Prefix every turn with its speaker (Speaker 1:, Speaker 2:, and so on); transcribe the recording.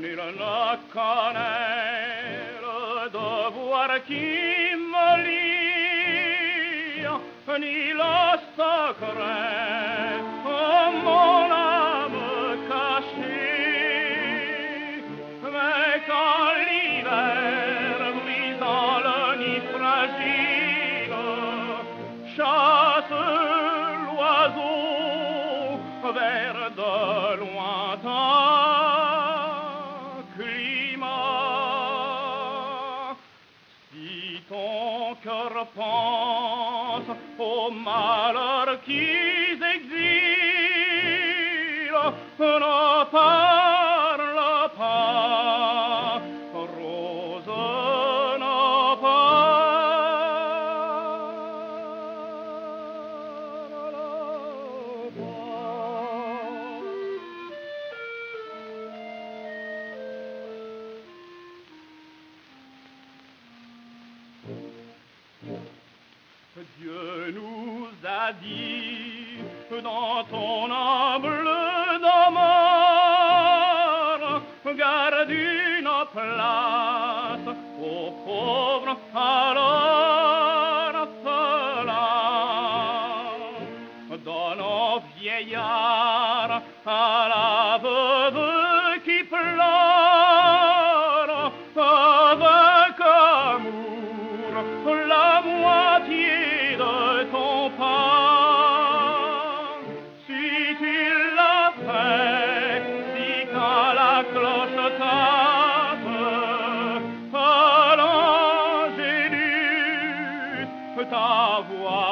Speaker 1: nul ne connaît le devoir qui me lie, ni le secret de mon âme cachée. Mais quand l'hiver, brisant le nid fragile, chasse l'oiseau vers de lointains climats, si ton cœur pense aux malheurs qu'ils exilent, ne parle pas, rose, ne parle pas. Dieu nous a dit dans ton humble demeure, garde une place aux pauvres à l'orphelin, donne aux vieillards à la veuve qui pleure, avec amour la moitié de ton pain. Si tu l'as fait, si quand la cloche tape, à l'angélus ta voix